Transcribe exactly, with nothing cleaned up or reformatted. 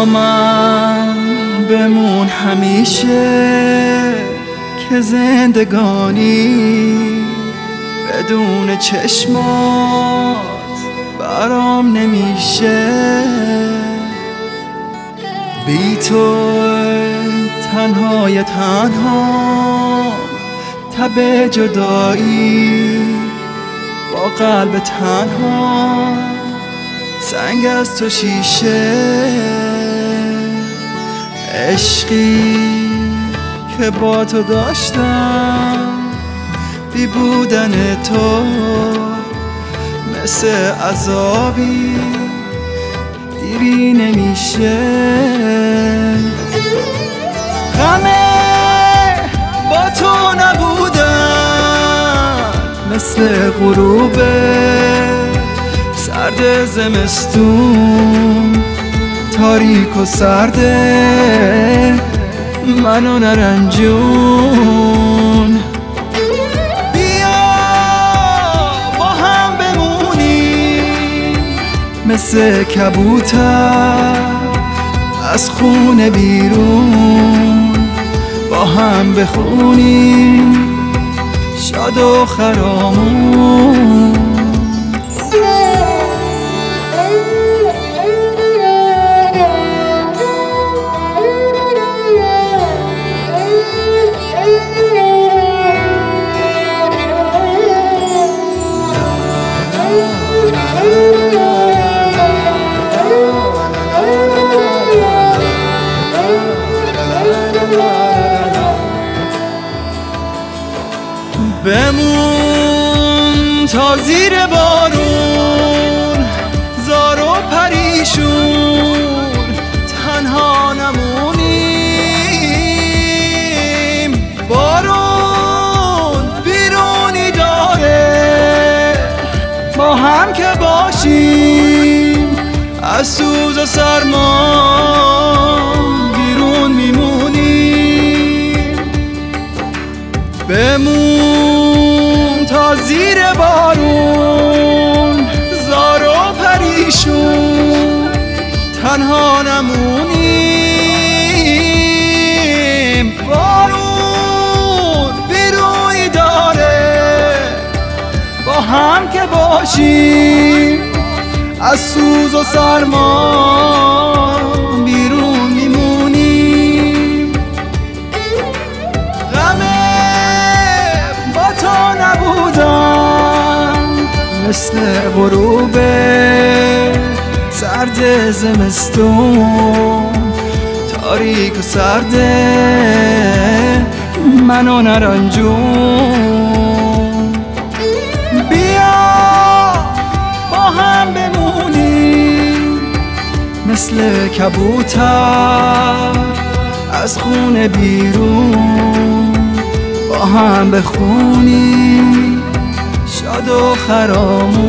با من بمون همیشه که زندگانی بدون چشمات برام نمیشه. بی تو تنهای تنها تب جدایی با قلب تنها سنگ از تو شیشه. عشقی که با تو داشتم بی بودن تو مثل عذابی دیری نمیشه. غمه با تو نبودن مثل غروب سرد زمستون تاریک و سرده منو نرنجون. بیا با هم بمونیم مثل کبوتر از خونه بیرون با هم بخونیم شاد و خرامون. بمون تا زیر بارون زار و پریشون تنها نمونیم. بارون بیرونی داره با هم که باشیم از سوز و سرما بیرون میمونیم. بمون تا زیر بارون زار و پریشون تنها نمونیم. بارون بیروی داره با هم که باشیم از سوز و سرما بیرون میمونیم. غمه با تو نبودم مثل غروب سرد زمستون تاریک و سرده منو نرنجون. بیا با هم بمونیم مثل کبوتر از خونه بیرون با هم بخونیم شاد و خرامون.